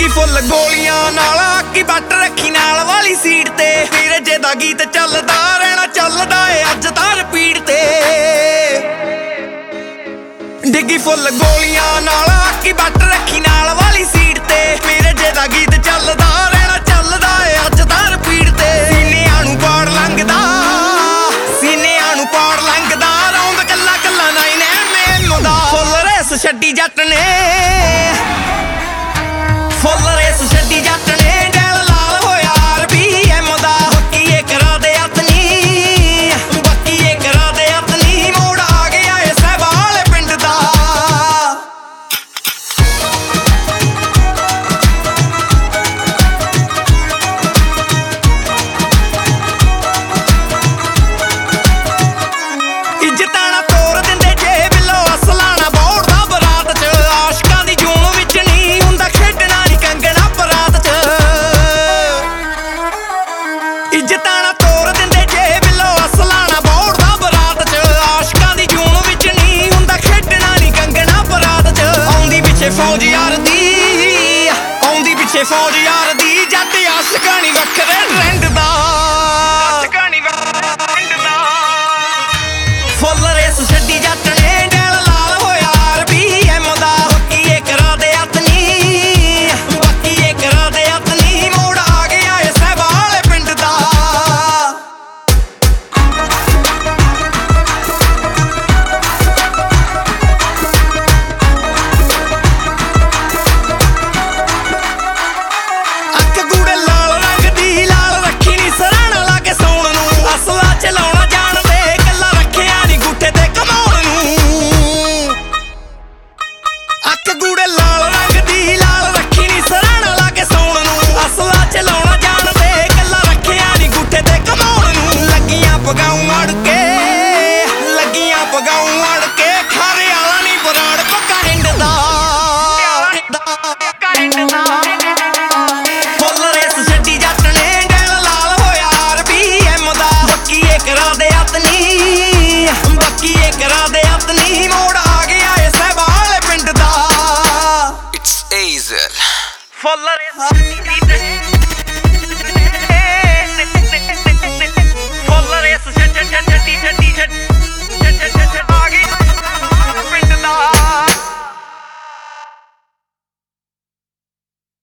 ਡਿੱਗੀ ਫੁੱਲ ਗੋਲੀਆਂ ਨਾਲ ਆਕੀ ਬੱਟ ਰੱਖੀ ਨਾਲ ਵਾਲੀ ਸੀਟ ਤੇ ਵੀਰੇ ਜੇ ਦਾ ਗੀਤ ਚੱਲਦਾ ਰਹਿਣਾ ਚੱਲਦਾ ਏ ਅੱਜ ਤਾਂ ਰਿਪੀਟ ਤੇ ਡਿੱਗੀ ਫੁੱਲ ਗੋਲੀਆਂ ਨਾਲ ਆਕੀ ਬੱਟ ਰੱਖੀ ਨਾਲ ਵਾਲੀ ਸੀਟ ਤੇ ਵੀਰੇ ਜੇ ਦਾ ਗੀਤ ਚੱਲਦਾ ਰਹਿਣਾ ਚੱਲਦਾ ਏ ਅੱਜ ਤਾਂ ਰਿਪੀਟ ਤੇ ਸੀਨਿਆਂ ਨੂੰ ਪਾੜ ਲੰਘਦਾ ਰੌਂਦ ਕੱਲਾ ਕੱਲਾ ਨਾਈਨ ਮੈਨੂੰ ਦਾ ਫੁੱਲ ਰੇਸ ਛੱਡੀ ਜੱਟ ਨੇ ਫੁੱਲ ਰੇਸ ਛੱਡੀ ਜੱਟ ਨੇ ਦਿਲ ਲਾਲ ਹੋਇਆ RBM ਦਾ ਬੱਕੀਏ ਕਰਾ ਦੇ ਅਤਨੀ ਬੱਕੀਏ ਕਰਾ ਦੇ ਅਤਨੀ ਮੋੜ ਆ ਗਿਆ ਏ ਸਹਿਬਾਲ ਪਿੰਡ ਦਾ ਇੱਜ਼ਤਾਂ ਨਾ ਤੋੜ ਦਿੰਦੇ ਜੇ ਬਿੱਲੋ ਅਸਲਾਂ ਨਾ ਬੋੜਦਾ ਬਰਾਤ ਚ ਆਸ਼ਕਾਂ ਦੀ ਜੂਨ ਵਿੱਚ ਨਹੀਂ ਹੁੰਦਾ ਖੇਡਣਾ ਨੀ ਕੰਗਣਾ ਬਰਾਤ ਚ ਇੱਜ਼ਤਾਂ ਨਾ ਤੋੜ ਦਿੰਦੇ ਜੇ ਬਿੱਲੋ ਅਸਲਾਂ ਨਾ ਬੋੜਦਾ ਬਰਾਤ ਚ ਆਸ਼ਕਾਂ ਦੀ ਜੂਨ ਵਿੱਚ ਨਹੀਂ ਹੁੰਦਾ ਖੇਡਣਾ ਨੀ ਕੰਗਣਾ ਬਰਾਤ ਚ ਆਉਂਦੀ ਪਿੱਛੇ ਫੌਜ ਯਾਰ ਦੀ ਆਉਂਦੀ ਪਿੱਛੇ ਫੌਜ ਯਾਰ ਦੀ ਜੱਟ ਆਸ਼ਕਾਂ ਨੀ ਵੱਖਰੇ ਟ੍ਰੈਂਡ ਦਾ ਫੁੱਲ ਰੇਸ ਛੱਡੀ ਜੱਟ ਨੇ ਦਿਲ ਲਾਲ ਹੋਇਆ RBM ਦਾ ਬੱਕੀਏ ਕਰਾ ਦੇ ਅਤਨੀ ਬੱਕੀਏ ਕਰਾ ਦੇ ਅਤਨੀ ਮੋੜ ਆ ਗਿਆ ਏ ਸਹਿਬਾਲ ਪਿੰਡ ਦਾ ਅੱਖ ਗੂੜੇ ਲਾਲ ਰੰਗ ਦੀ ਲਾਲ ਰੱਖੀ ਨੀ ਸਰਾਣਾ ਲਾ ਕੇ ਸੌਣ ਨੂੰ ਅਸਲਾ ਚਲਾਉਣਾ ਜਾਣਦੇ ਕੱਲਾ ਰੱਖਿਆ ਨੀ ਗੁੱਠੇ ਤੇ ਕਮਾਉਣ ਨੂੰ ਅੱਖ ਗੂੜੇ ਲਾਲ ਰੰਗ ਦੀ ਲਾਲ ਰੱਖੀ ਨੀ ਸਰਾਣਾ ਲਾ ਕੇ ਸੌਣ ਨੂੰ ਅਸਲਾ ਚਲਾਉਣਾ ਜਾਣਦੇ ਕੱਲਾ ਰੱਖਿਆ ਨੀ ਗੁੱਠੇ ਤੇ ਕਮਾਉਣ ਨੂੰ ਲੱਗੀਆਂ ਪਗਾਉਂ ਅੜ ਕੇ ਖਾਰੇ ਵਾਲਾ ਨੀ ਬਰਾੜ ਪੱਕਾ ਹਿੰਡ ਦਾ ਫੁੱਲ ਰੇਸ ਛੱਡੀ ਜੱਟ ਨੇ ਦਿਲ ਲਾਲ ਹੋਇਆ RBM ਦਾ ਬੱਕੀਏ ਕਰਾ ਦੇ ਅਤਨੀ ਬੱਕੀਏ ਕਰਾ ਦੇ ਅਤਨੀ ਮੋੜ ਆ ਗਿਆ ਏ ਸਹਿਬਾਲ ਪਿੰਡ ਦਾ It's Azel. ਫੁੱਲ